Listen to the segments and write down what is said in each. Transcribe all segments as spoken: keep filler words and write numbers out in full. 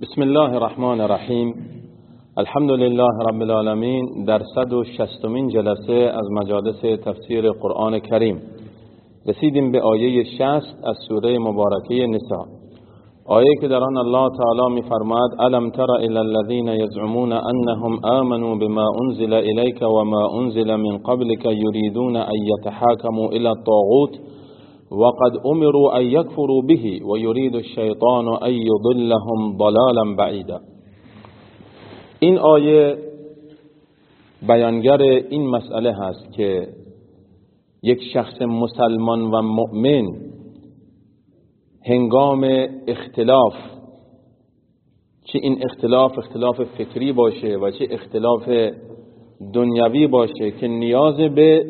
بسم الله الرحمن الرحیم. الحمد لله رب العالمین. در صد و شصتمین جلسه از مجالس تفسیر قرآن کریم رسیدیم به آیه شصت از سوره مبارکه نساء، آیه که در آن الله تعالی می فرماید: الم تر الی الذین یزعمون انهم آمنوا بما انزل الیک و ما انزل من قبلک یریدون ان یتحاکموا الی الطاغوت وقد امروا ان یکفروا به و یرید الشیطان ان یضلهم ضلالا بعیدا. این آیه بیانگر این مسئله هست که یک شخص مسلمان و مؤمن هنگام اختلاف، چه این اختلاف اختلاف فکری باشه و چه اختلاف دنیوی باشه که نیاز به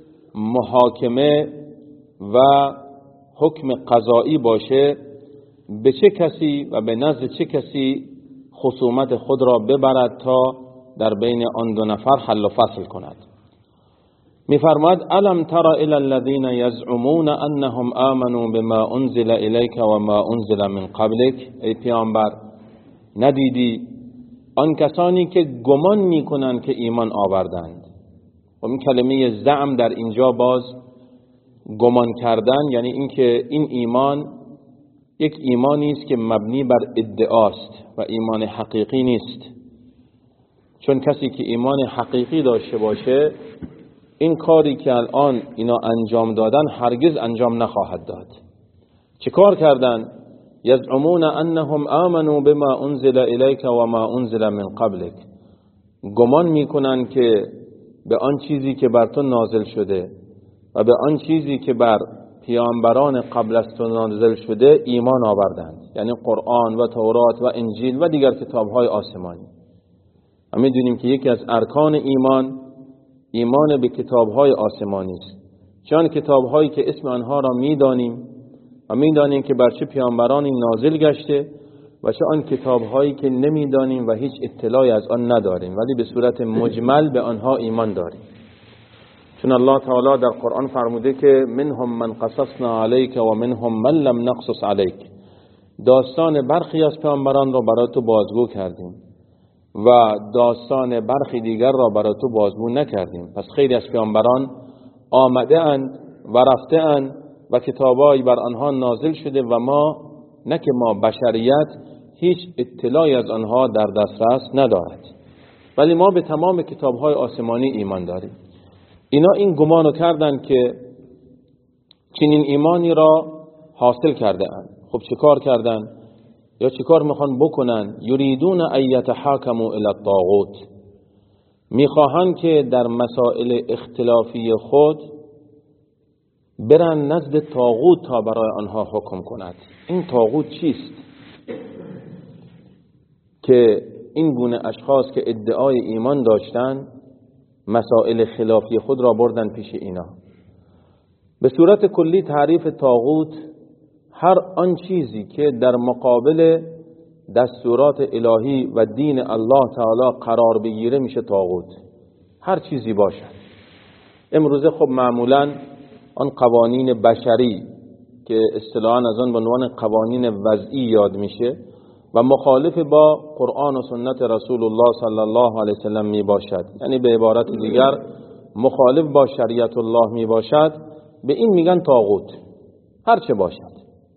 محاکمه و حکم قضایی باشه، به چه کسی و به نزد چه کسی خصومت خود را ببرد تا در بین آن دو نفر حل و فصل کند. می‌فرماید: الم تر الی الذین یزعمون انهم آمنوا بما انزل الیک و ما انزل من قبلک. ای پیامبر، ندیدی آن کسانی که گمان میکنند که ایمان آوردند. و این کلمه زعم در اینجا باز گمان کردن، یعنی اینکه این ایمان یک ایمانی است که مبنی بر ادعاست و ایمان حقیقی نیست. چون کسی که ایمان حقیقی داشته باشه، این کاری که الان اینا انجام دادن هرگز انجام نخواهد داد. چه کار کردن؟ یزعمون انهم آمنوا بما انزل الیک و ما انزل من قبلک. گمان میکنن که به آن چیزی که بر تو نازل شده و به آن چیزی که بر پیامبران قبل از تو نازل شده ایمان آوردند، یعنی قرآن و تورات و انجیل و دیگر کتاب‌های آسمانی. ما می‌دونیم که یکی از ارکان ایمان ایمان به کتاب‌های آسمانی است، چون کتاب‌هایی که اسم آنها را می‌دانیم و می‌دانیم که بر چه پیامبرانی نازل گشته و چه آن کتاب‌هایی که نمی‌دانیم و هیچ اطلاعی از آن نداریم ولی به صورت مجمل به آنها ایمان داریم. چون الله تعالی در قرآن فرموده که منهم من قصصنا علیک و منهم من لم نقصص علیک. داستان برخی از پیامبران را برای تو بازگو کردیم و داستان برخی دیگر را برای تو بازگو نکردیم. پس خیلی از پیامبران آمده اند و رفته اند و کتابایی بر آنها نازل شده و ما نه که ما بشریت هیچ اطلاعی از آنها در دسترس ندارد، ولی ما به تمام کتابهای آسمانی ایمان داریم. اینا این گمانو کردن که چنین ایمانی را حاصل کرده اند. خب چه کار کردن یا چه کار میخوان بکنن؟ یریدون ان یتحاکموا الی الطاغوت. میخواهند که در مسائل اختلافی خود برن نزد طاغوت تا برای آنها حکم کند. این طاغوت چیست؟ که این گونه اشخاص که ادعای ایمان داشتن مسائل خلافی خود را بردن پیش اینا. به صورت کلی تعریف طاغوت هر آن چیزی که در مقابل دستورات الهی و دین الله تعالی قرار بگیره میشه طاغوت. هر چیزی باشد. امروزه خب معمولا آن قوانین بشری که اصطلاحاً از آن به عنوان قوانین وضعی یاد میشه و مخالف با قرآن و سنت رسول الله صلی الله علیه وسلم می باشد، یعنی به عبارت دیگر مخالف با شریعت الله می باشد، به این میگن طاغوت. هر چه باشد.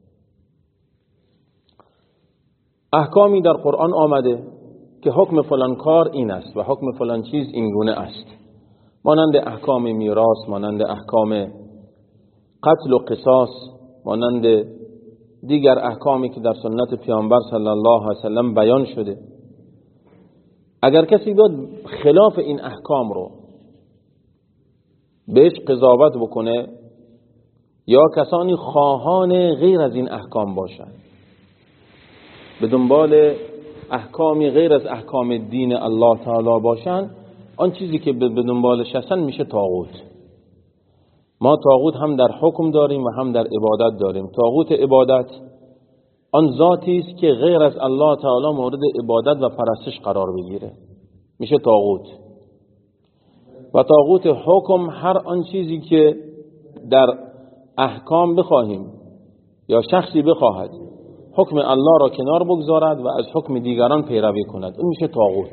احکامی در قرآن آمده که حکم فلان کار این است و حکم فلان چیز این گونه است، مانند احکام میراث، مانند احکام قتل و قصاص، مانند دیگر احکامی که در سنت پیامبر صلی الله علیه وسلم بیان شده. اگر کسی بیاد خلاف این احکام رو بهش قضاوت بکنه یا کسانی خواهان غیر از این احکام باشند، به دنبال احکامی غیر از احکام دین الله تعالی باشند، آن چیزی که به دنبالش هستن میشه طاغوت. ما طاغوت هم در حکم داریم و هم در عبادت داریم. طاغوت عبادت آن ذاتی است که غیر از الله تعالی مورد عبادت و پرستش قرار بگیره، میشه طاغوت. و طاغوت حکم هر آن چیزی که در احکام بخواهیم یا شخصی بخواهد حکم الله را کنار بگذارد و از حکم دیگران پیروی کند، این میشه طاغوت.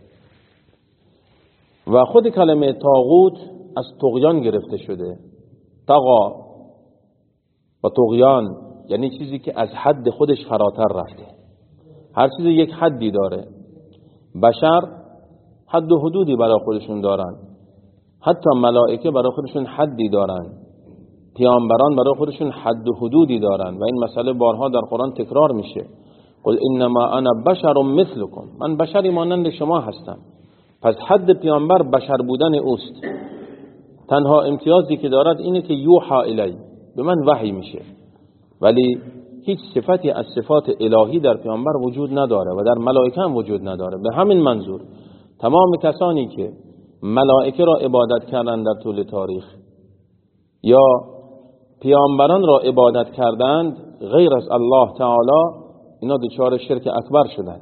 و خود کلمه طاغوت از طغیان گرفته شده. طغا و طغیان یعنی چیزی که از حد خودش فراتر رفته. هر چیزی یک حدی داره. بشر حد و حدودی برای خودشون دارن، حتی ملائکه برای خودشون حدی دارن، پیامبران برای خودشون حد و حدودی دارن و این مسئله بارها در قرآن تکرار میشه. قل انما انا بشر مثلکم، من بشری مانند شما هستم. پس حد پیامبر بشر بودن اوست. تنها امتیازی که دارد اینه که یوحا الی، به من وحی میشه، ولی هیچ صفتی از صفات الهی در پیامبر وجود نداره و در ملائکه هم وجود نداره. به همین منظور تمام کسانی که ملائکه را عبادت کردند در طول تاریخ یا پیامبران را عبادت کردند غیر از الله تعالی، اینا دچار شرک اکبر شدند.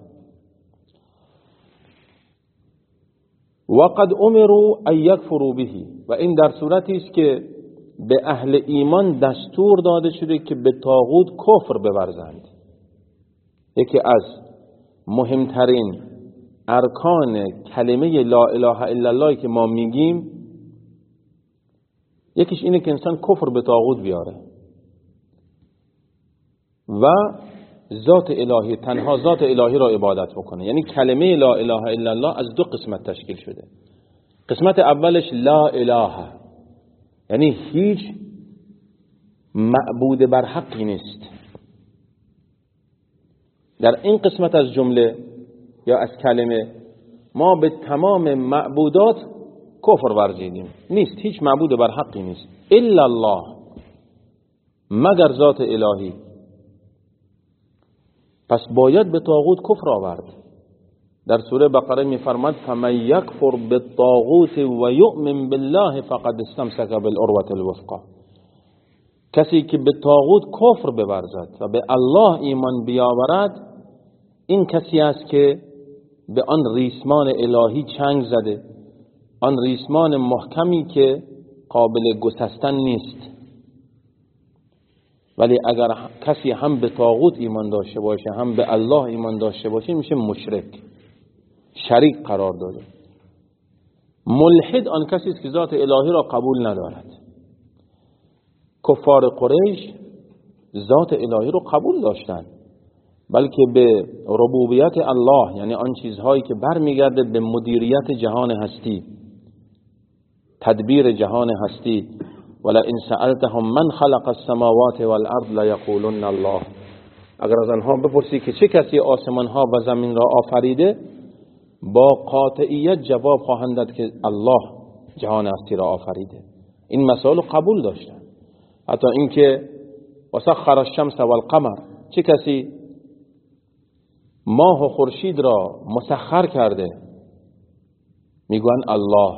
وقد امروا ان یکفروا به، و این در صورتی است که به اهل ایمان دستور داده شده که به طاغوت کفر بورزند. یکی از مهمترین ارکان کلمه لا اله الا الله که ما میگیم یکیش اینه که انسان کفر به طاغوت بیاره و ذات الهی، تنها ذات الهی را عبادت بکنه. یعنی کلمه لا اله الا الله از دو قسمت تشکیل شده. قسمت اولش لا اله، یعنی هیچ معبود بر حقی نیست. در این قسمت از جمله یا از کلمه ما به تمام معبودات کفر ورزیدیم. نیست، هیچ معبود بر حقی نیست الا الله، مگر ذات الهی. پس باید به طاغوت کفر آورد. در سوره بقره میفرماد فمن یکفر بالطاغوت و یؤمن بالله فقد استمسک بالعروة الوثقی. کسی که به طاغوت کفر بورزد و به الله ایمان بیاورد، این کسی است که به آن ریسمان الهی چنگ زده، آن ریسمان محکمی که قابل گسستن نیست. ولی اگر کسی هم به طاغوت ایمان داشته باشه هم به الله ایمان داشته باشه میشه مشرک، شریک قرار داده. ملحد آن کسی است که ذات الهی را قبول ندارد. کفار قریش ذات الهی را قبول داشتند، بلکه به ربوبیت الله، یعنی آن چیزهایی که برمیگرده به مدیریت جهان هستی، تدبیر جهان هستی. ولئن سألتهم من خلق السماوات والارض لیقولن الله. اگر از آنها بپرسی که چه کسی آسمان ها و زمین را آفریده، با قاطعیت جواب خواهند داد که الله جهان هستی را آفریده. این مسائل قبول داشتن. حتی اینکه وسخر الشمس والقمر، چه کسی ماه و خورشید را مسخر کرده؟ میگوین الله.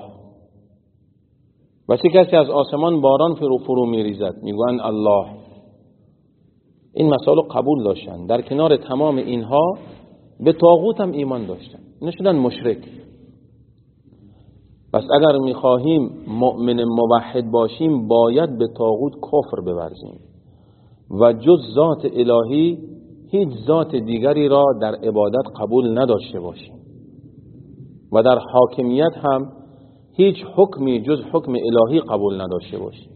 و چه کسی از آسمان باران فرو فرو میریزد؟ میگوین الله. این مسائل قبول داشتن. در کنار تمام اینها به طاغوت هم ایمان داشتن، اینا شدن مشرک. پس اگر میخواهیم مؤمن موحد باشیم باید به طاغوت کفر بورزیم و جز ذات الهی هیچ ذات دیگری را در عبادت قبول نداشته باشیم و در حاکمیت هم هیچ حکمی جز حکم الهی قبول نداشته باشیم.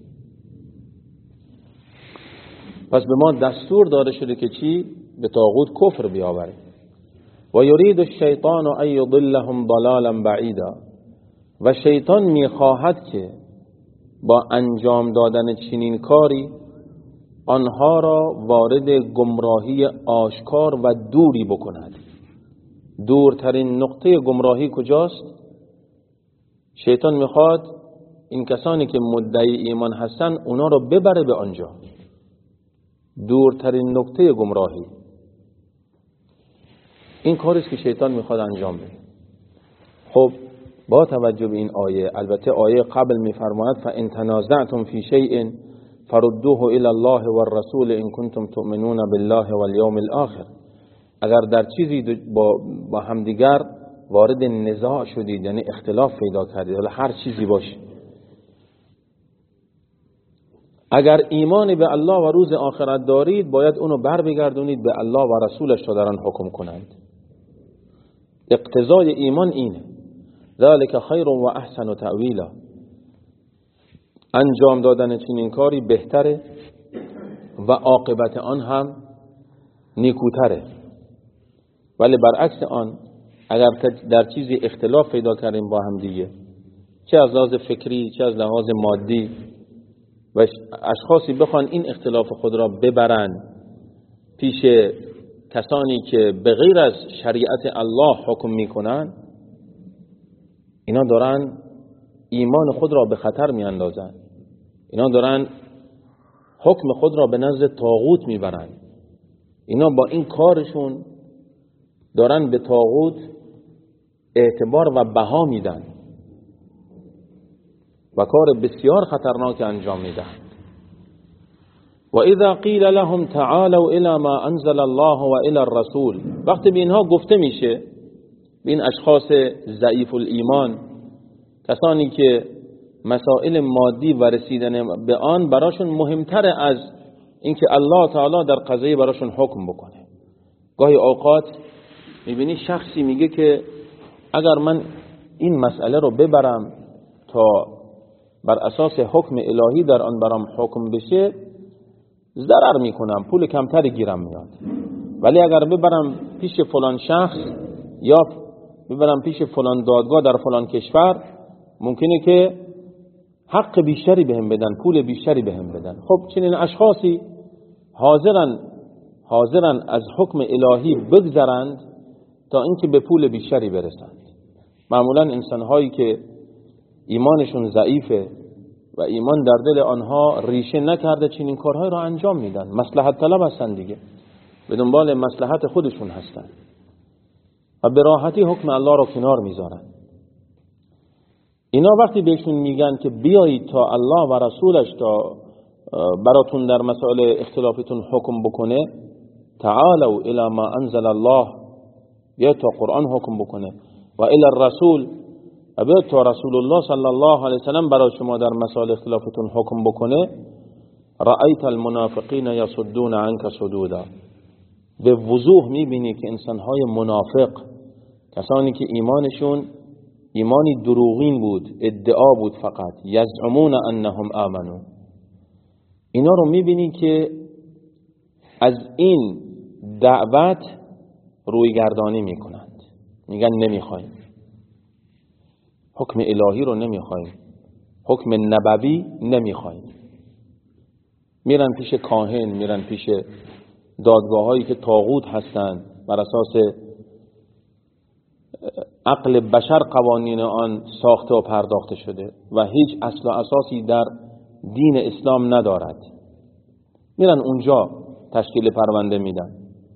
پس به ما دستور داده شده که چی؟ به طاغوت کفر بیاوریم. و یرید الشیطان ان یضلهم ضلالا بعیدا، و شیطان میخواهد که با انجام دادن چنین کاری آنها را وارد گمراهی آشکار و دوری بکند. دورترین نقطه گمراهی کجاست؟ شیطان میخواد این کسانی که مدعی ایمان هستن اونا را ببره به آنجا. دورترین نقطه گمراهی این کاریست که شیطان میخواد انجام بده. خب با توجه به این آیه، البته آیه قبل میفرماید فان تنازعتم فی شیء فردوه الی الله والرسول ان کنتم تؤمنون بالله والیوم الاخر. اگر در چیزی با, با همدیگر وارد نزاع شدید، یعنی اختلاف پیدا کردید، حالا هر چیزی باشه، اگر ایمان به الله و روز آخرت دارید باید اونو بر بگردونید به الله و رسولش تا دارن حکم کنند. اقتضای ایمان اینه. ذالک خیر و احسن تأویلا. انجام دادن چنین کاری بهتره و عاقبت آن هم نیکوتره. ولی برعکس آن اگر در چیزی اختلاف پیدا کردیم با هم دیگه، چه از لحاظ فکری چه از لحاظ مادی، و اشخاصی بخوان این اختلاف خود را ببرن پیش کسانی که به غیر از شریعت الله حکم میکنن، اینا دارن ایمان خود را به خطر میاندازن. اینا دارن حکم خود را به نزد طاغوت میبرن. اینا با این کارشون دارن به طاغوت اعتبار و بها میدن و کار بسیار خطرناک انجام میدن. و اذا قیل لهم تعالوا الى ما انزل الله و الى الرسول، وقتی به اینها گفته میشه، به این اشخاص ضعیف الایمان، کسانی که مسائل مادی و رسیدن به آن براشون مهمتر از اینکه الله تعالی در قضیه براشون حکم بکنه. گاهی اوقات میبینی شخصی میگه که اگر من این مسئله رو ببرم تا بر اساس حکم الهی در آن برام حکم بشه ضرر میکنم، پول کمتری گیرم میاد، ولی اگر ببرم پیش فلان شخص یا ببرم پیش فلان دادگاه در فلان کشور ممکنه که حق بیشتری بهم بدن، پول بیشتری بهم بدن. خب چنین اشخاصی حاضرن حاضرن از حکم الهی بگذرند تا اینکه به پول بیشتری برسند. معمولا انسان‌هایی که ایمانشون ضعیفه و ایمان در دل آنها ریشه نکرده چنین کارهای را انجام میدن. مصلحت طلب هستن دیگه، به دنبال مصلحت خودشون هستن و به راحتی حکم الله را کنار میذارن. اینا وقتی بهشون میگن که بیایید تا الله و رسولش تا براتون در مسائل اختلافتون حکم بکنه، تعالوا الی ما انزل الله، یا تا قرآن حکم بکنه، و الی الرسول، و تا رسول الله صلی الله علیه وسلم برای شما در مسائل اختلافتون حکم بکنه، رأیت المنافقین یصدون عنک صدودا، به وضوح میبینی که انسانهای منافق، کسانی که ایمانشون ایمانی دروغین بود، ادعا بود فقط، یزعمون انهم آمنون، اینا رو میبینی که از این دعوت روی گردانی میکنند، میگن نمیخوایم حکم الهی رو، نمیخوایم حکم نبوی، نمیخوایم. میرن پیش کاهن، میرن پیش دادگاه هایی که طاغوت هستند، بر اساس عقل بشر قوانین آن ساخته و پرداخته شده و هیچ اصل و اساسی در دین اسلام ندارد. میرن اونجا تشکیل پرونده میدن.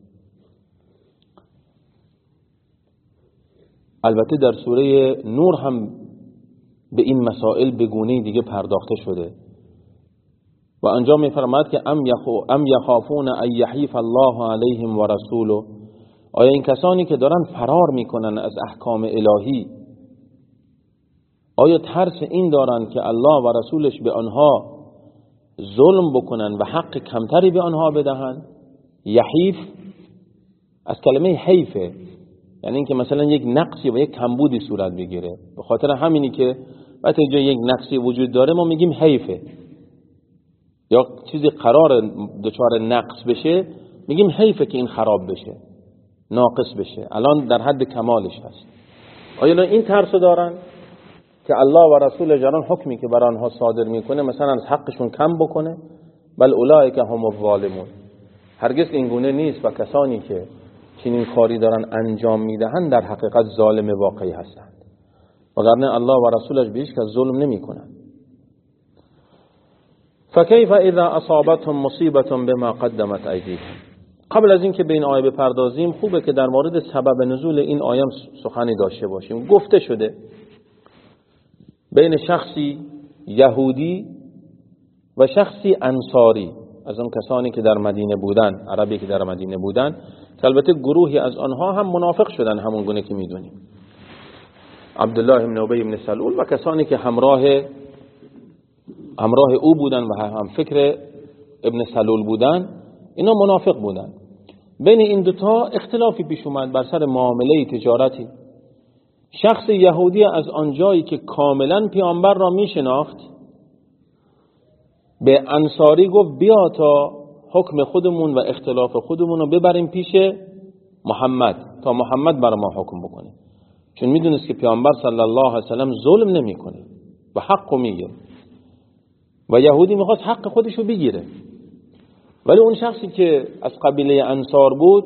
البته در سوره نور هم به این مسائل به گونه‌ای دیگه پرداخته شده و انجا میفرماید که ام یخو ام یخافون ان یحیف الله علیهم و رسوله، آیا این کسانی که دارن فرار میکنن از احکام الهی، آیا ترس این دارن که الله و رسولش به آنها ظلم بکنن و حق کمتری به آنها بدهن؟ یحیف از کلمه حیفه، یعنی اینکه مثلا یک نقصی و یک کمبودی صورت بگیره. به خاطر همینی که وقتی اینجا یک نقصی وجود داره ما میگیم حیفه، یا چیزی قرار دچار نقص بشه میگیم حیفه که این خراب بشه، ناقص بشه، الان در حد کمالش هست. آیا این ترس دارن که الله و رسول جران حکمی که بر آنها صادر میکنه مثلا از حقشون کم بکنه؟ بل اولئک هم الظالمون، هرگز این گونه نیست و کسانی که چنین کاری دارن انجام میدهند در حقیقت ظالم واقعی هستند، وگرنه الله و رسولش به هیچ کس ظلم نمیکنن. فکیف اذا اصابتهم مصیبه بما قدمت ایدیهم. قبل از اینکه به این آیه بپردازیم خوبه که در مورد سبب نزول این آیه سخنی داشته باشیم. گفته شده بین شخصی یهودی و شخصی انصاری، از اون کسانی که در مدینه بودن، عربی که در مدینه بودن، که البته گروهی از آنها هم منافق شدن همون گونه که میدونیم، عبدالله بن ابی بن سلول و کسانی که همراه همراه او بودن و هم فکر ابن سلول بودن، اینا منافق بودن. بین این دوتا اختلافی پیش اومد بر سر معامله تجارتی. شخص یهودی از آنجایی که کاملا پیامبر را میشناخت به انصاری گفت بیا تا حکم خودمون و اختلاف خودمون رو ببریم پیش محمد تا محمد برای ما حکم بکنه، چون میدونست که پیامبر صلی الله علیه وسلم ظلم نمیکنه و حق میگه و یهودی میخواست حق خودش رو بگیره. ولی اون شخصی که از قبیله انصار بود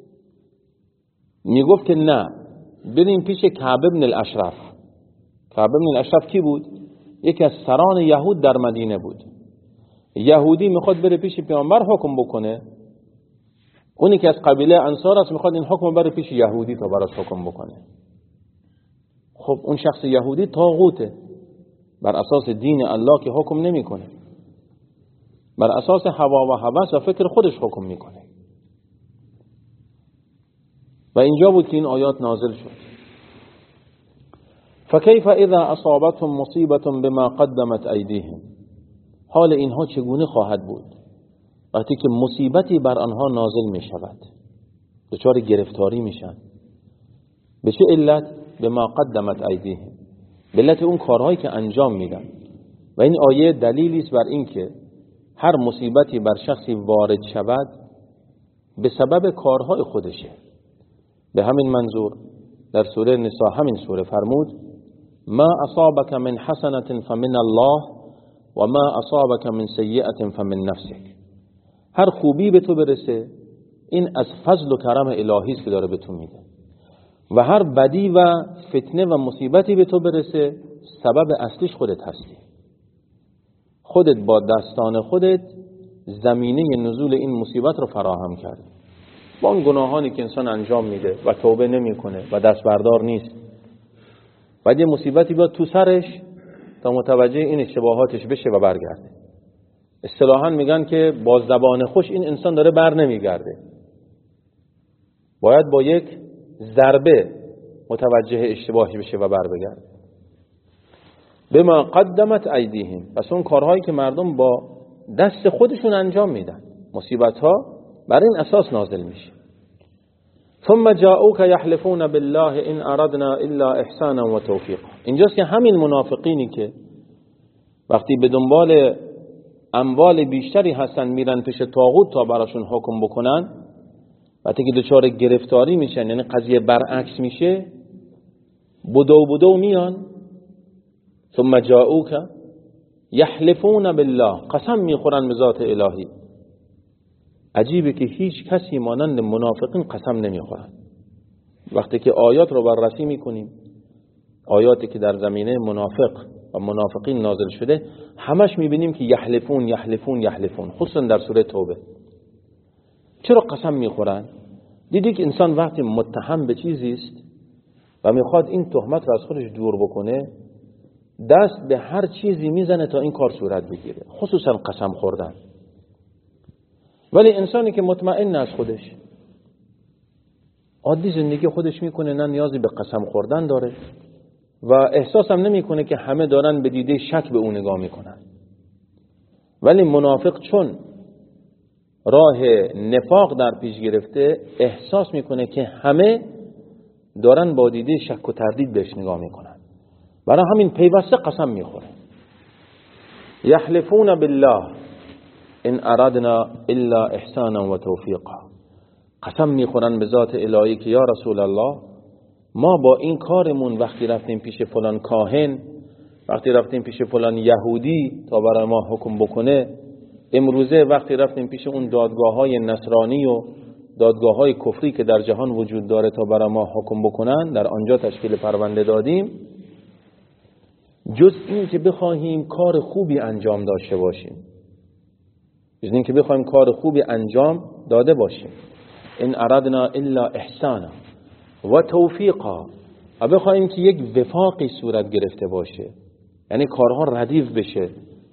میگفت که نه، بریم پیش کعب ابن الاشرف. کعب ابن الاشرف کی بود؟ یکی از سران یهود در مدینه بود. یهودی میخواد بره پیش پیامبر حکم بکنه، اونی که از قبیله انصار است میخواد این حکم بره پیش یهودی تا براش حکم بکنه. خب اون شخص یهودی طاغوته، بر اساس دین الله که حکم نمیکنه، بر اساس هوا و هوس و فکر خودش حکم میکنه. و اینجا بود که این آیات نازل شد. فکیف اذا اصابتهم مصیبة بما قدمت ایدیهم، حال اینها چگونه خواهد بود وقتی که مصیبتی بر آنها نازل می شود، دچار گرفتاری میشن. به چه علت؟ بما قدمت ایدیهم، به علت اون کارهایی که انجام میدن. و این آیه دلیلی است بر این که هر مصیبتی بر شخصی وارد شود به سبب کارهای خودشه. به همین منظور در سوره نساء همین سوره فرمود ما اصابك من حسنة فمن الله و ما اصابك من سیئة فمن نفسك. هر خوبی به تو برسه این از فضل و کرم الهی است که داره به تو میده، و هر بدی و فتنه و مصیبتی به تو برسه سبب اصلیش خودت هستی. خودت با دستان خودت زمینه نزول این مصیبت رو فراهم کردی، با اون گناهانی که انسان انجام میده و توبه نمیکنه و دست بردار نیست. بعد یه مصیبتی بیاد تو سرش تا متوجه این اشتباهاتش بشه و برگرده. اصطلاحاً میگن که با زبان خوش این انسان داره بر نمیگرده، باید با یک ضربه متوجه اشتباهی بشه و بر بگرده. بما قدمت ایدیهم، پس اون کارهایی که مردم با دست خودشون انجام میدن، مصیبت ها بر این اساس نازل میشه. ثم جاءوك يحلفون بالله ان اردنا الا احسانا و توفیقا. اینجاست که همین منافقینی که وقتی به دنبال اموال بیشتری هستن میرن پیش طاغوت تا براشون حکم بکنن، وقتی که دچار گرفتاری میشن، یعنی قضیه برعکس میشه، بدو بدو میان. ثم جاءوك یحلفون بالله، قسم میخورن به ذات الهی. عجیبه که هیچ کسی مانند منافقین قسم نمیخورن. وقتی که آیات رو بررسی میکنیم، آیاتی که در زمینه منافق و منافقین نازل شده، همش میبینیم که یحلفون یحلفون یحلفون، خصوصا در سوره توبه. چرا قسم میخورن؟ دیدی که انسان وقتی متهم به چیزی است و میخواد این تهمت رو از خودش دور بکنه، دست به هر چیزی میزنه تا این کار صورت بگیره، خصوصا قسم خوردن. ولی انسانی که مطمئن از خودش، عادی زندگی خودش میکنه، نه نیازی به قسم خوردن داره و احساس هم نمیکنه که همه دارن به دیده شک به اون نگاه میکنن. ولی منافق چون راه نفاق در پیش گرفته، احساس میکنه که همه دارن با دیده شک و تردید بهش نگاه میکنن، برای همین پیوسته قسم میخوره. یحلفون بالله ان اردنا الا احسانا و توفیقا، قسم میخورن به ذات الهی که یا رسول الله، ما با این کارمون وقتی رفتیم پیش فلان کاهن، وقتی رفتیم پیش فلان یهودی تا برای ما حکم بکنه، امروزه وقتی رفتیم پیش اون دادگاه های نصرانی و دادگاه های کفری که در جهان وجود داره تا برای ما حکم بکنن، در آنجا تشکیل پرونده دادیم، جز این که بخواهیم کار خوبی انجام داشته باشیم، جز این که بخواهیم کار خوبی انجام داده باشیم، ان اردنا الا احسانا و توفیقا، و بخواهیم که یک وفاقی صورت گرفته باشه، یعنی کارها ردیف بشه،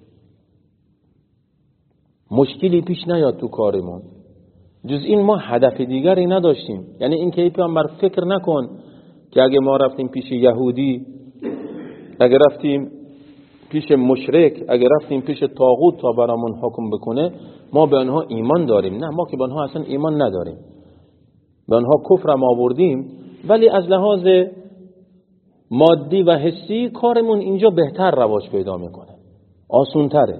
مشکلی پیش نیاد تو کارمون. جز این ما هدف دیگری نداشتیم. یعنی این که پیامبر فکر نکن که اگه ما رفتیم پیش یهودی، اگه رفتیم پیش مشرک، اگر رفتیم پیش طاغوت تا برامون حکم بکنه ما به آنها ایمان داریم. نه، ما که به آنها اصلا ایمان نداریم، به آنها کفرم آوردیم، ولی از لحاظ مادی و حسی کارمون اینجا بهتر رواج پیدا میکنه، آسون تره.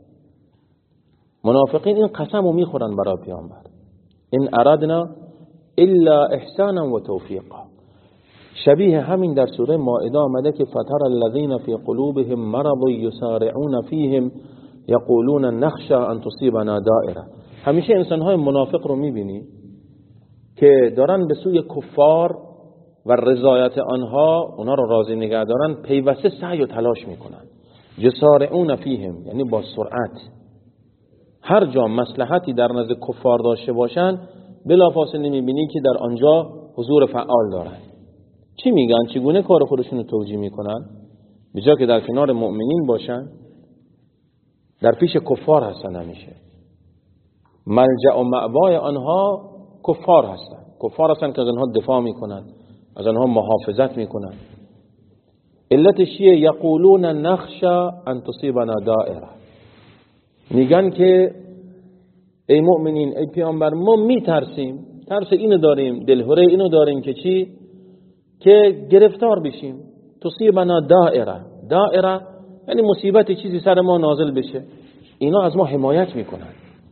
منافقین این قسم رو میخورن برای پیامبر، این اردنا الا احسانا و توفیقا. شبیه همین در سوره مائده آمده که فتر الذین فی قلوبهم مرض یسارعون فیهم یقولون نخشى ان تصیبنا دائره. همیشه انسانهای منافق رو میبینی که دارن به سوی کفار و رضایت آنها، اونا رو راضی نگه دارن، پیوسته سعی و تلاش میکنن. یسارعون فیهم یعنی با سرعت، هر جا مصلحتی در نزد کفار داشته باشن بلافاصله میبینی که در آنجا حضور فعال دارن. چی میگن؟ چگونه کار خودشون رو توجیه میکنن؟ به جای که در کنار مؤمنین باشن در پیش کفار هستن. همیشه ملجأ و مأوای آنها کفار هستن، کفار هستن که از آنها دفاع میکنن، از آنها محافظت میکنن. علتش چیه؟ یقولون نخشى ان تصیبنا دائره، میگن که ای مؤمنین، ای پیامبر، ما میترسیم، ترس اینو داریم، دلهره اینو داریم که چی؟ که گرفتار بشیم. تصیبنا دائره، دائره یعنی مصیبت، چیزی سر ما نازل بشه. اینا از ما حمایت میکنن،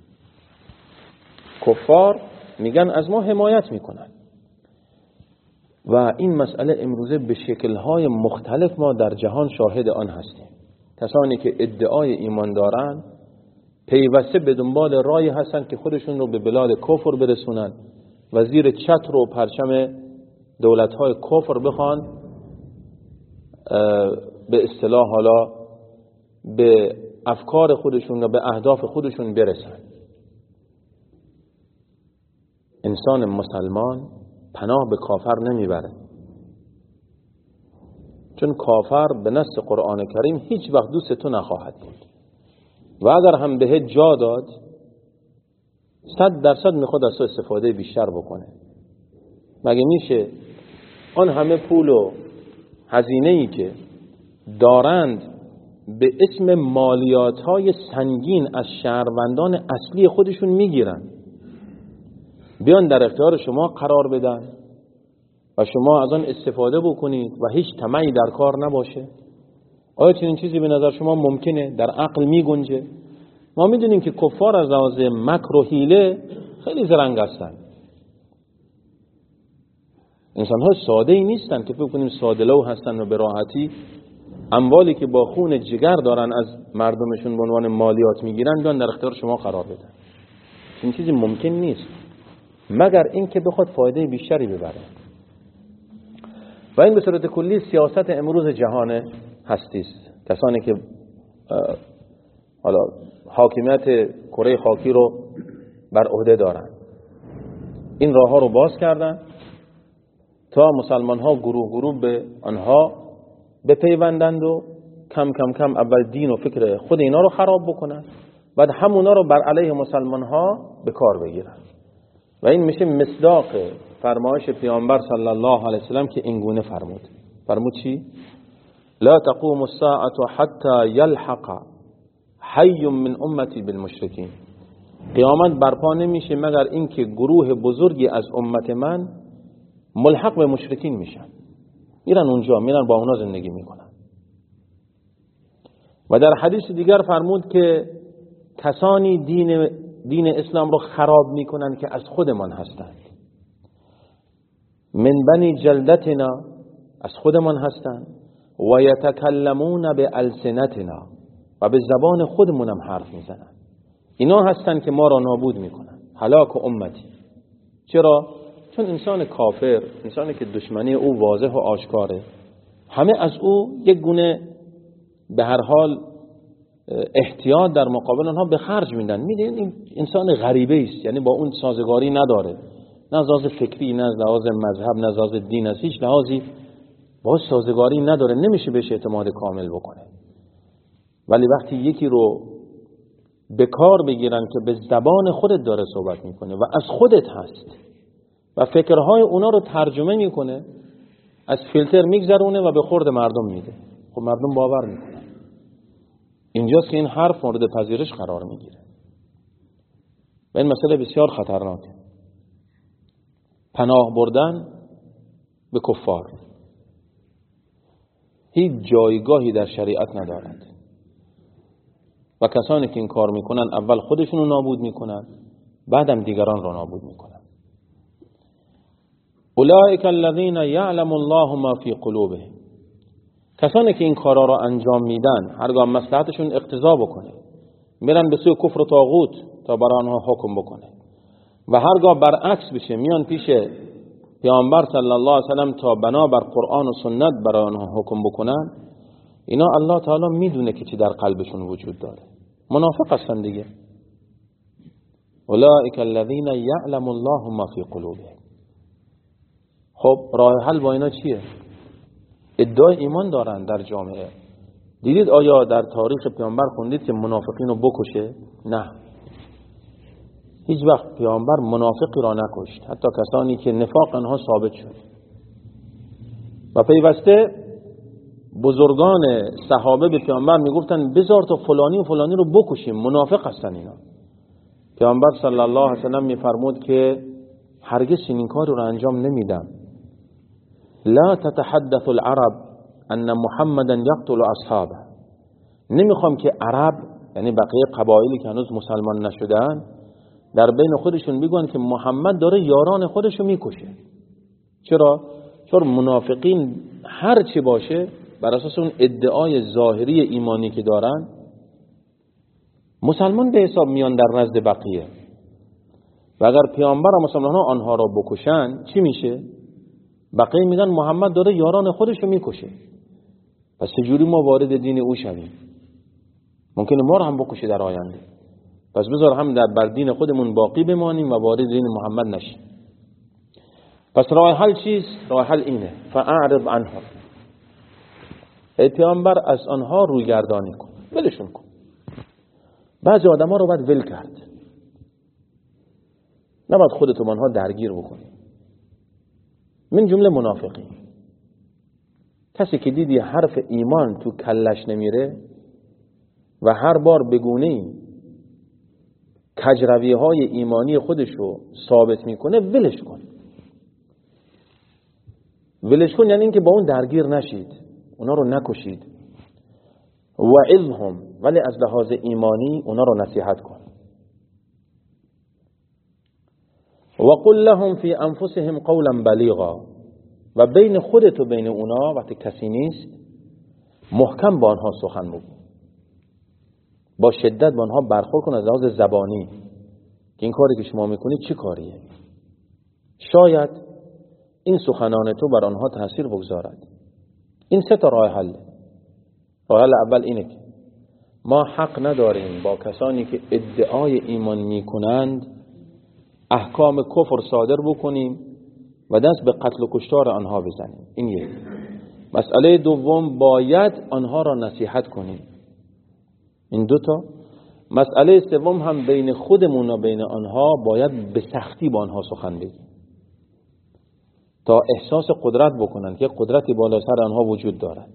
کفار میگن از ما حمایت میکنن. و این مسئله امروزه به شکل‌های مختلف ما در جهان شاهد آن هستیم. کسانی که ادعای ایمان دارن پیوسته به دنبال راهی هستن که خودشون رو به بلاد کفر برسونن و زیر چتر و پرچم دولت‌های کفر بخوان به اصطلاح حالا به افکار خودشون و به اهداف خودشون برسن. انسان مسلمان پناه به کافر نمیبره، چون کافر به نص قرآن کریم هیچ وقت دوست تو نخواهد بود و اگر هم به جا داد صد درصد میخواد از تو استفاده بیشتر بکنه. مگه میشه آن همه پول و هزینه‌ای که دارند به اسم مالیات‌های سنگین از شهروندان اصلی خودشون میگیرن بیان در اختیار شما قرار بدن و شما از آن استفاده بکنید و هیچ طمعی در کار نباشه؟ آیا چنین چیزی به نظر شما ممکنه؟ در عقل می گنجه؟ ما میدونیم که کفار از لحاظ مکر و حیله خیلی زرنگ هستن. انسان ها ساده ای نیستن که فکر کنیم ساده لو هستن و به راحتی اموالی که با خون جگر دارن از مردمشون به عنوان مالیات میگیرن بیان در اختیار شما قرار بدن. این چیزی ممکن نیست مگر اینکه بخواد فایده بیشتری ببره. و این به صورت کلی سیاست امروز جهان هستی است. کسانی که حالا حاکمیت کره خاکی رو بر عهده دارن این راه ها رو باز کردن تا مسلمان ها گروه گروه به آنها بپیوندند و کم کم کم اول دین و فکر خود اینا رو خراب بکنن، بعد همونا رو بر علیه مسلمان ها به کار بگیرن. و این میشه مصداق فرمایش پیامبر صلی الله علیه وسلم که اینگونه فرمود. فرمود چی؟ لا تقوم الساعة حتى يلحق حی من امتی بالمشرکین. قیامت برپا نمیشه مگر اینکه گروه بزرگی از امت من ملحق به مشرکین میشن، میرن اونجا، میرن با اونا زندگی میکنن. و در حدیث دیگر فرمود که کسانی دین دین اسلام رو خراب میکنن که از خودمان هستند. من بنی جلدتنا، از خودمان هستند. و یتکلمون به السنتنا، و به زبان خودمون هم حرف میزنن. اینا هستن که ما را نابود میکنن. هلاک امتی. چرا؟ چون انسان کافر، انسانی که دشمنی او واضح و آشکاره، همه از او یک گونه به هر حال احتیاط در مقابل آنها به خرج میدن. میدین این انسان غریبه است، یعنی با اون سازگاری نداره، نه از لحاظ فکری، نه از لحاظ مذهب، نه از لحاظ دین، از هیچ لحاظی با سازگاری نداره، نمیشه بهش اعتماد کامل بکنه. ولی وقتی یکی رو به کار بگیرن که به زبان خودت داره صحبت میکنه و از خودت هست و فکرهای اونا رو ترجمه میکنه، از فیلتر میگذرونه و به خورد مردم میده، خب مردم باور میکنن. اینجاست که این حرف مورد پذیرش قرار میگیره و این مسئله بسیار خطرناکه. پناه بردن به کفار هیچ جایگاهی در شریعت ندارد و کسانی که این کار میکنن اول خودشون رو نابود میکنن، بعدم دیگران رو نابود میکنن. اولئک الذین یعلم الله ما فی قلوبهم، کسانی که این کارا رو انجام میدن هرگاه مصلحتشون اقتضا بکنه میرن به سوی کفر و طاغوت تا برای آنها حکم بکنه و هرگاه برعکس بشه میان پیش پیامبر صلی الله علیه و سلم تا بنا بر قرآن و سنت برای آنها حکم بکنن، اینا الله تعالی میدونه که چی در قلبشون وجود داره. منافق هستن دیگه. اولئک الذین یعلم الله ما فی قلوبهم. خب راه حل با اینا چیه؟ ادعای ایمان دارن در جامعه. دیدید آیا در تاریخ پیامبر خوندید که منافقین رو بکشه؟ نه، هیچ وقت پیامبر منافقی را نکشت، حتی کسانی که نفاق آنها ثابت شد. و پیوسته بزرگان صحابه به پیامبر میگفتن بذار تا فلانی و فلانی رو بکشیم، منافق هستن اینا. پیامبر صلی الله علیه و سلم میفرمود که هرگز این کار رو انجام نمیدم. لا تتحدث العرب ان محمدا یقتل اصحابه. نمیخوام که عرب، یعنی بقیه قبایلی که هنوز مسلمان نشدن، در بین خودشون بگن که محمد داره یاران خودشو میکشه. چرا؟ چون منافقین هر چی باشه بر اساس اون ادعای ظاهری ایمانی که دارن مسلمان به حساب میان در نزد بقیه و اگر پیامبر و مسلمان ها آنها را بکشن چی میشه؟ بقیه میگن محمد داره یاران خودشو میکشه، پس چجوری ما وارد دین او شویم؟ ممکنه ما رو هم بکشه در آینده، پس بذار هم در بر دین خودمون باقی بمانیم و وارد دین محمد نشیم. پس راه حل چیست؟ راه حل اینه، فاعرض عنها. ای پیامبر از آنها رویگردانی کن، ولشون کن. بعضی آدما رو باید ول کرد، نباید خودت و آنها درگیر بکنی. من جمله منافقین، کسی که دیدی حرف ایمان تو کلش نمیره و هر بار بگونه کجروی های ایمانی خودش رو ثابت میکنه، ولش کن. ولش کن یعنی اینکه با اون درگیر نشید، اونا رو نکشید. وعظهم، ولی از لحاظ ایمانی اونا رو نصیحت کن. وقل لهم فی انفسهم قولا بلیغا، و بین خودت و بین اونا وقتی کسی نیست محکم با آنها سخن بگو، با شدت با آنها برخورد کن از لحاظ زبانی که این کاری که شما میکنید چه کاریه. شاید این سخنان تو بر آنها تاثیر بگذارد. این سه تا راه حل. راه حل اول اینه که ما حق نداریم با کسانی که ادعای ایمان میکنند احکام کفر صادر بکنیم و دست به قتل و کشتار آنها بزنیم. این یک. مسئله دوم، باید آنها را نصیحت کنیم. این دوتا. مسئله سوم هم بین خودمون و بین آنها باید به سختی با آنها سخن بگیم تا احساس قدرت بکنن که قدرتی بالا سر آنها وجود دارد.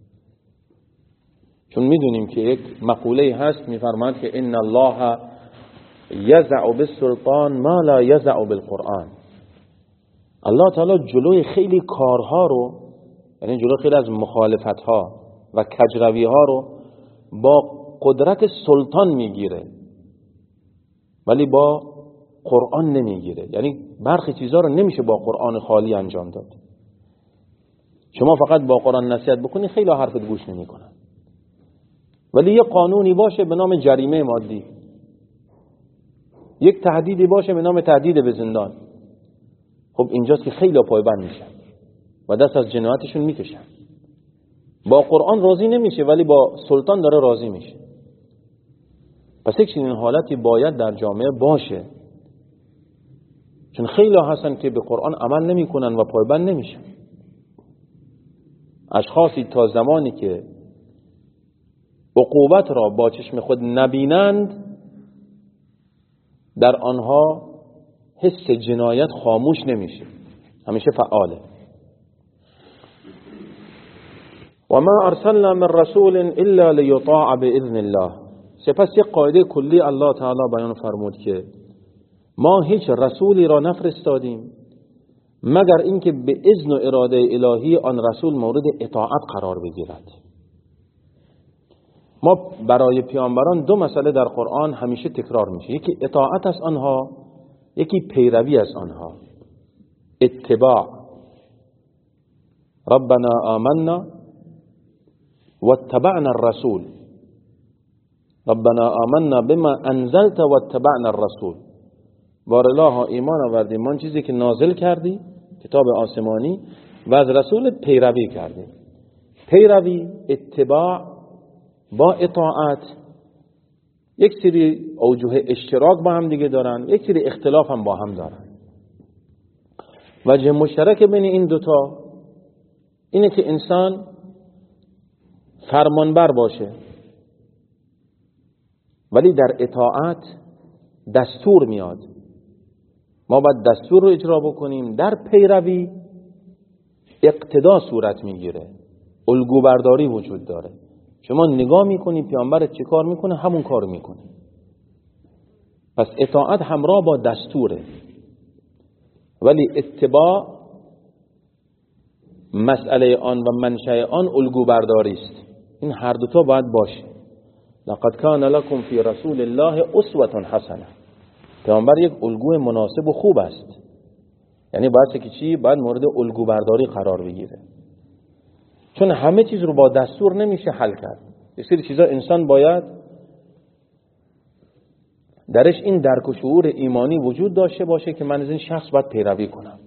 چون میدونیم که یک مقوله هست میفرماید که ان الله یزع بالسلطان ما لا یزع بالقرآن. الله تعالی جلوی خیلی کارها رو، یعنی جلوی خیلی از مخالفت ها و کجروی ها رو با قدرت سلطان میگیره ولی با قرآن نمیگیره. یعنی برخی چیزها رو نمیشه با قرآن خالی انجام داد. شما فقط با قرآن نصیحت بکنی خیلی حرفت گوش نمیکنن، ولی یه قانونی باشه به نام جریمه مادی، یک تهدیدی باشه به نام تهدید به زندان، خب اینجاست که خیلی پایبند میشن و دست از جنایتشون میکشن. با قرآن راضی نمیشه ولی با سلطان داره راضی میشه. پس یک چنین حالتی باید در جامعه باشه، چون خیلی هستن که به قرآن عمل نمیکنن و پایبند نمیشن. اشخاصی تا زمانی که عقوبت را با چشم خود نبینند در آنها حس جنایت خاموش نمیشه، همیشه فعاله. و ما ارسلنا من رسول الا لیطاع باذن الله. سپس یک قاعده کلی الله تعالی بیان فرمود که ما هیچ رسولی را نفرستادیم مگر اینکه به اذن و اراده الهی آن رسول مورد اطاعت قرار بگیرد. ما برای پیامبران دو مسئله در قرآن همیشه تکرار میشه، یکی اطاعت از آنها، یکی پیروی از آنها. اتباع، ربنا آمنا واتبعنا الرسول، ربنا آمنا بما انزلت واتبعنا الرسول. بار الله ایمان آوردیم من چیزی که نازل کردی، کتاب آسمانی، و از رسول پیروی کردیم. پیروی، اتباع با اطاعت یک سری اوجه اشتراک با هم دیگه دارن، یک سری اختلاف هم با هم دارن. وجه مشترک بین این دوتا اینه که انسان فرمانبر باشه، ولی در اطاعت دستور میاد، ما باید دستور رو اجرا بکنیم. در پیروی اقتدا صورت میگیره، الگو برداری وجود داره. شما نگاه میکنی پیامبرت چه کار میکنه، همون کار میکنی. پس اطاعت همراه با دستوره، ولی اتباع مسئله آن و منشأ آن الگو برداری است. این هر دوتا باید باشه. لقد کان لکم فی رسول الله اسوة حسنه. پیامبر یک الگوی مناسب و خوب است. یعنی باید که چی؟ باید مورد الگو برداری قرار بگیره. چون همه چیز رو با دستور نمیشه حل کرد. یه سری چیزا انسان باید درش این درک و شعور ایمانی وجود داشته باشه که من از این شخص باید پیروی کنم.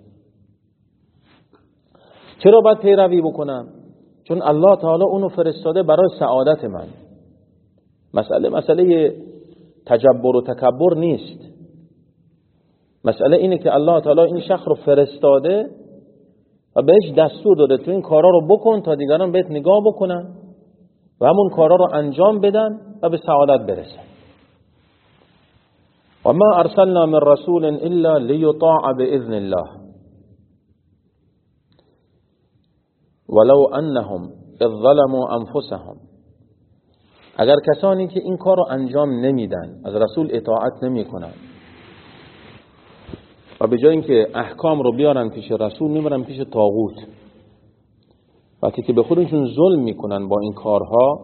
چرا باید پیروی بکنم؟ چون الله تعالی اونو فرستاده برای سعادت من. مسئله مسئله تجبر و تکبر نیست. مسئله اینه که الله تعالی این شخص رو فرستاده و بهش دستور داده تو این کارا رو بکن تا دیگران بهت نگاه بکنن و همون کارا رو انجام بدن و به سعادت برسن. و ما ارسلنا من رسول الا لیطاع باذن الله ولو انهم اذ ظلموا انفسهم. اگر کسانی که این کار رو انجام نمیدن، از رسول اطاعت نمیکنن و به جای اینکه احکام رو بیارن پیش رسول میبرن پیش طاغوت، وقتی که به خودشون ظلم میکنن با این کارها،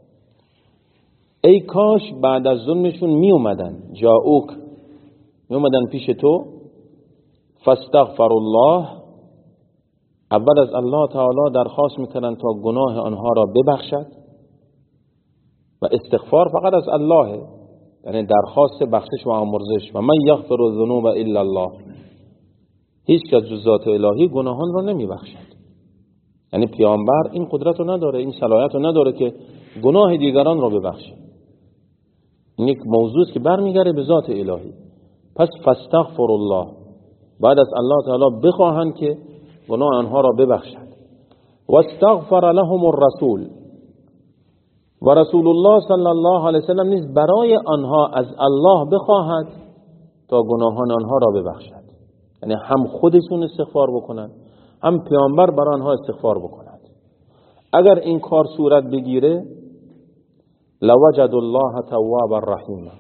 ای کاش بعد از ظلمشون میومدن، جاؤک، میومدن پیش تو، فاستغفر الله، اول از الله تعالی درخواست میکنن تا گناه آنها را ببخشد. و استغفار فقط از الله، یعنی درخواست بخشش و آمرزش. و من یغفر الذنوب الا الله، هیچ کس جز ذات الهی گناهان را نمی بخشد. یعنی پیامبر این قدرت رو نداره، این صلاحیت رو نداره که گناه دیگران را ببخشه. این یک موضوع است که برمیگره به ذات الهی. پس فاستغفر الله، بعد از الله تعالی بخواهند که گناه آنها را ببخشد. و استغفر لهم الرسول، و رسول الله صلی الله علیه وسلم نیز برای آنها از الله بخواهد تا گناهان آنها را ببخشد. یعنی هم خودشون استغفار بکنند، هم پیامبر برای آنها استغفار بکند. اگر این کار صورت بگیره لوجد الله توابا رحیما،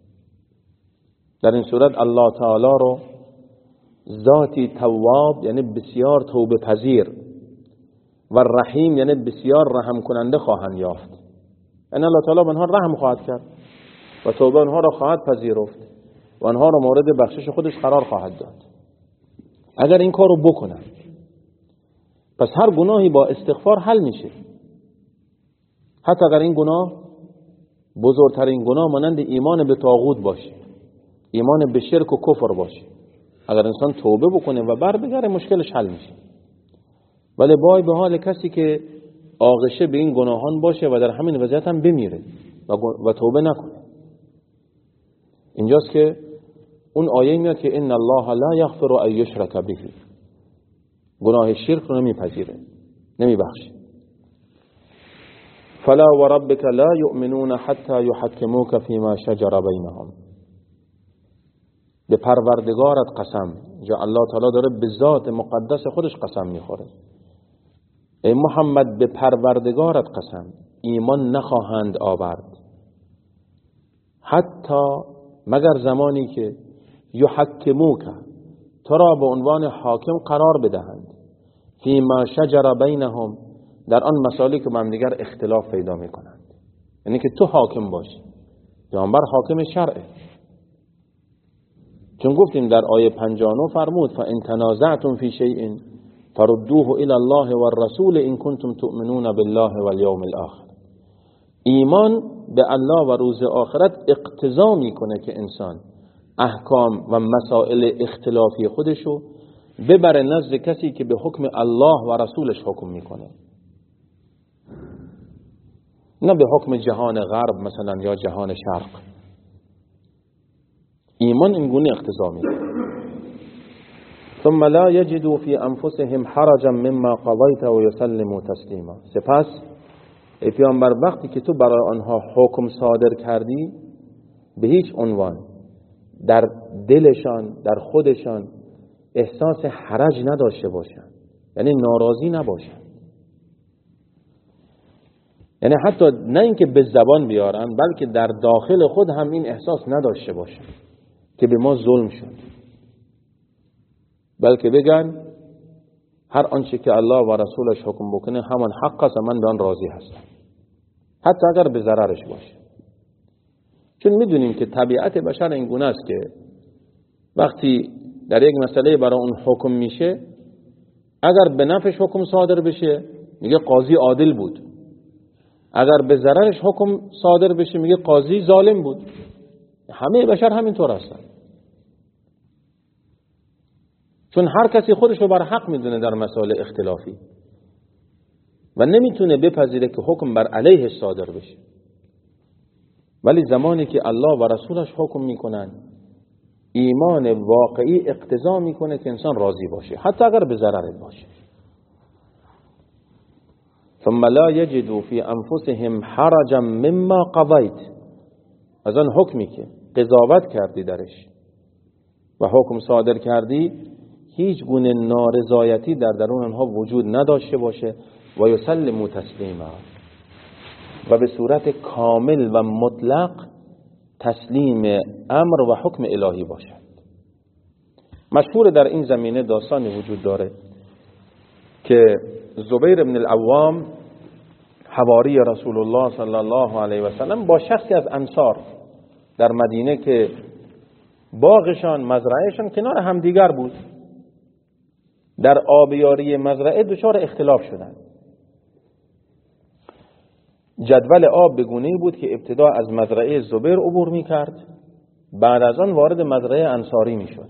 در این صورت الله تعالی رو ذاتی تواب یعنی بسیار توبه پذیر و رحیم یعنی بسیار رحم کننده خواهند یافت. یعنی الله تعالی به آنها رحم خواهد کرد و توبه آنها را خواهد پذیرفت و آنها را مورد بخشش خودش قرار خواهد داد اگر این کار رو بکنن. پس هر گناهی با استغفار حل میشه، حتی اگر این گناه بزرگترین گناه مانند ایمان به طاغوت باشه، ایمان به شرک و کفر باشه. اگر انسان توبه بکنه و بر بگره مشکلش حل میشه. ولی وای به حال کسی که آغشه به این گناهان باشه و در همین وضعیت هم بمیره و توبه نکنه. اینجاست که اون آیه میاد که ان الله لا یغفر ان یشرک به، گناه شرک رو نمیپذیره، نمیبخشه. فلا وربک لا یؤمنون حتی یحکموک فیما شجر بینهم، به پروردگارت قسم، جا الله تعالی داره به ذات مقدس خودش قسم میخوره، ای محمد به پروردگارت قسم ایمان نخواهند آورد حتی مگر زمانی که یحکموک تو را به عنوان حاکم قرار بدهند فیما شجر بینهم در آن مسائلی که با هم دیگر اختلاف پیدا میکنند، یعنی که تو حاکم باشی. پیامبر حاکم شرعه، چون گفتیم در آیه پنجاه و نه فرمود فان تنازعتم فی شیء فردوه الی الله والرسول ان کنتم تؤمنون بالله والیوم الاخر. ایمان به الله و روز آخرت اقتضا میکنه که انسان احکام و مسائل اختلافی خودشو ببره نزد کسی که به حکم الله و رسولش حکم میکنه، نه به حکم جهان غرب مثلا یا جهان شرق. ایمان اینگونه اقتضا میکنه. ثم لا یجدوا فی انفسهم حرجا مما قضیت و یسلموا تسلیما. سپس ای پیامبر وقتی که تو برای آنها حکم صادر کردی به هیچ عنوان در دلشان در خودشان احساس حرج نداشته باشند، یعنی ناراضی نباشند، یعنی حتی نه اینکه به زبان بیارن بلکه در داخل خود هم این احساس نداشته باشند که به ما ظلم شد، بلکه بگن هر آنچه که الله و رسولش حکم بکنه همان حق است، من به آن راضی هستم، حتی اگر به ضررش باشه. چون میدونیم که طبیعت بشر این گونه است که وقتی در یک مسئله برای اون حکم میشه، اگر به نفعش حکم صادر بشه میگه قاضی عادل بود، اگر به ضررش حکم صادر بشه میگه قاضی ظالم بود. همه بشر همینطور هستن، چون هر کسی خودش رو بر حق میدونه در مسائل اختلافی و نمیتونه بپذیره که حکم بر علیهش صادر بشه. ولی زمانی که الله و رسولش حکم میکنن، ایمان واقعی اقتضا میکنه که انسان راضی باشه حتی اگر به ضرر باشه. ثم لا یجدوا فی انفسهم حرجا مما قضیت، از آن حکمی که قضاوت کردی درش و حکم صادر کردی هیچ گونه نارضایتی در درون آنها وجود نداشته باشه و یسلموا تسلیما، و به صورت کامل و مطلق تسلیم امر و حکم الهی باشد. مشهور در این زمینه داستانی وجود داره که زبیر بن العوام حواری رسول الله صلی الله علیه و سلم با شخصی از انصار در مدینه که باغشان مزرعهشان کنار همدیگر بود، در آبیاری مزرعه دچار اختلاف شدند. جدول آب به گونه‌ای بود که ابتدا از مزرعه زبیر عبور می‌کرد، بعد از آن وارد مزرعه انصاری می‌شد.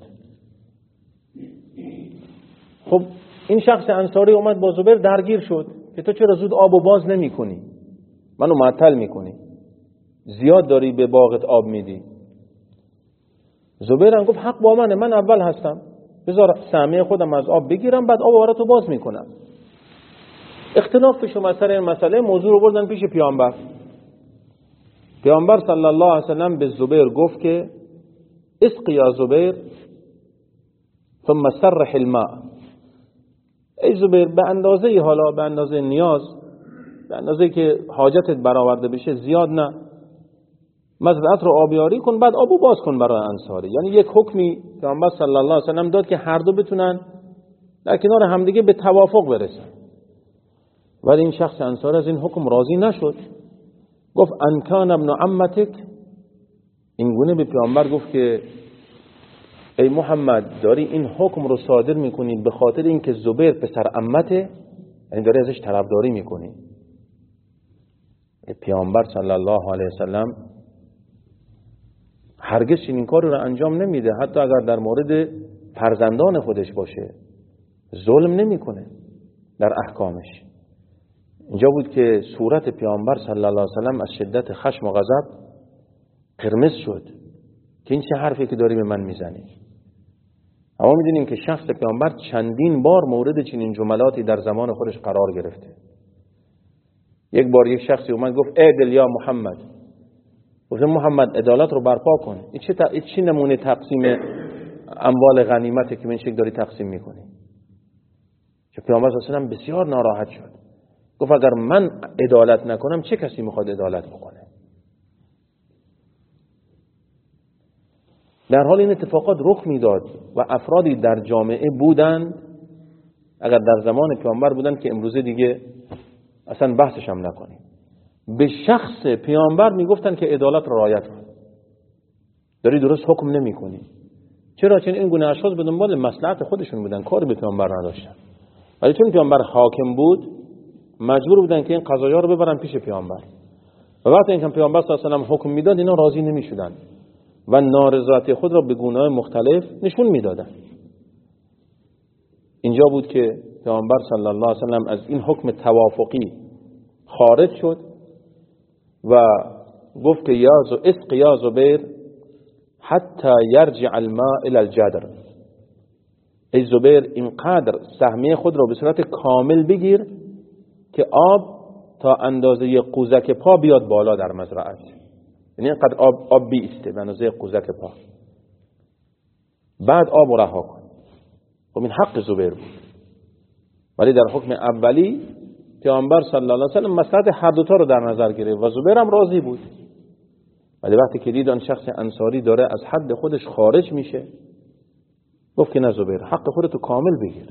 خب این شخص انصاری اومد با زبیر درگیر شد که تو چرا زود آب و باز نمی‌کنی؟ منو معطل می‌کنی، زیاد داری به باغت آب میدی. زبیر هم گفت حق با منه، من اول هستم، بذار سهمیه خودم از آب بگیرم بعد آب براتو باز میکنم. اختلاف پیش اومد سر این مسئله، موضوع رو بردن پیش پیامبر. پیامبر صلی الله علیه و سلم به زبیر گفت که اسقی یا زبیر ثم سرح الماء. ای زبیر به اندازه حالا به اندازه نیاز، به اندازه که حاجتت برآورده بشه، زیاد نه، مزرعت رو آبیاری کن بعد آبو باز کن برای انصاری. یعنی یک حکمی پیامبر صلی الله علیه و سلم داد که هر دو بتونن در کنار همدیگه به توافق برسن. ولی این شخص انصاری از این حکم راضی نشد، گفت ان کان ابن عمتک، این گونه به پیامبر گفت که ای محمد داری این حکم رو صادر میکنی به خاطر اینکه زبیر پسر عمته، یعنی داری ازش طرفداری میکنی. پیامبر صلی الله علیه و سلم هرگز چنین کاری رو انجام نمیده، حتی اگر در مورد فرزندان خودش باشه ظلم نمیکنه در احکامش. اینجا بود که صورت پیامبر صلی الله علیه و سلم از شدت خشم و غضب قرمز شد که این چه حرفی که داری به من میزنی. اما میدونیم که شخص پیامبر چندین بار مورد چنین جملاتی در زمان خودش قرار گرفته. یک بار یک شخصی اومد گفت اعدل یا محمد، گفت محمد عدالت رو برپا کن، این چه, تا... چه نمونه تقسیم اموال غنیمته که من شکل داری تقسیم میکنی؟ که پیامبر صلی الله علیه و سلم بسیار ناراحت شد. گفت اگر من عدالت نکنم چه کسی میخواد عدالت بکنه؟ در حال این اتفاقات رخ میداد و افرادی در جامعه بودند، اگر در زمان پیامبر بودند که امروزه دیگه اصلا بحثش هم نکنیم، به شخص پیامبر میگفتن که عدالت را رعایت کن، داری درست حکم نمی کنی. چرا؟ چون این گونه اشخاص به دنبال مصلحت خودشون بودن، کاری به پیامبر نداشتن. ولی چون پیامبر حاکم بود مجبور بودن که این قضایا رو ببرن پیش پیامبر، و وقتی اینکه پیامبر صلی الله علیه و آله حکم میداد اینا راضی نمیشدن و نارضایتی خود را به گونه‌های مختلف نشون میدادن. اینجا بود که پیامبر صلی الله علیه و سلم از این حکم توافقی خارج شد و گفت که یا اسق یا زبیر حتی یرجع الماء الى الجدر. ای زبیر اینقدر سهمیه خود را به صورت کامل بگیر که آب تا اندازه قوزک پا بیاد بالا در مزرعت، یعنی اینقدر آب, آب بیسته به اندازه قوزک پا، بعد آب رو رها کن. خب این حق زبیر بود، ولی در حکم اولی پیامبر صلی الله علیه و سلم مصلحت هر دوتا رو در نظر گرفت و زبیر هم راضی بود. ولی وقتی که دید آن شخص انصاری داره از حد خودش خارج میشه، گفت که نه زبیر، حق خودتو کامل بگیر.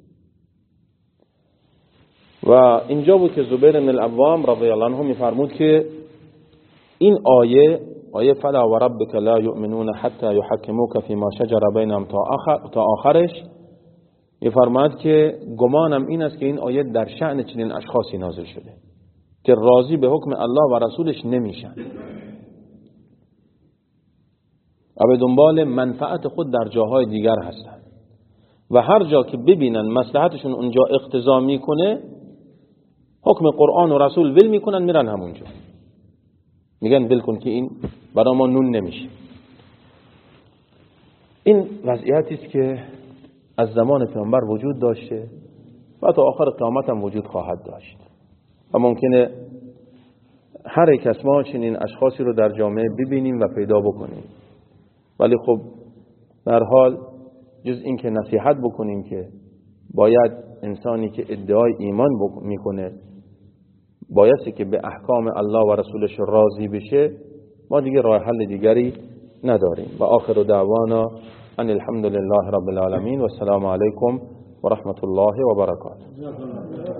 و اینجا بود که زبیر بن العوام رضی الله عنه میفرمود که این آیه آیه فلا و ربک لا یؤمنون حتی یحکموک فیما شجر بینهم تا آخر تا آخرش، میفرماد که گمانم این است که این آیه در شأن چنین اشخاصی نازل شده که راضی به حکم الله و رسولش نمیشن و به دنبال منفعت خود در جاهای دیگر هستن و هر جا که ببینن مصلحتشون اونجا اقتضا میکنه حکم قرآن و رسول ول میکنن، میرن همونجا، میگن ول کن که این برای ما نون نمیشه. این وضعیتی است که از زمان پیامبر وجود داشته و تا آخر قیامت هم وجود خواهد داشت و ممکنه هر یک از ما چنین اشخاصی رو در جامعه ببینیم و پیدا بکنیم. ولی خب در حال جز این که نصیحت بکنیم که باید انسانی که ادعای ایمان میکنه بایستی که به احکام الله و رسولش راضی بشه، ما دیگه راه حل دیگری نداریم. و آخر دعوانا ان الحمد لله رب العالمین و السلام علیکم و رحمت الله و برکاته.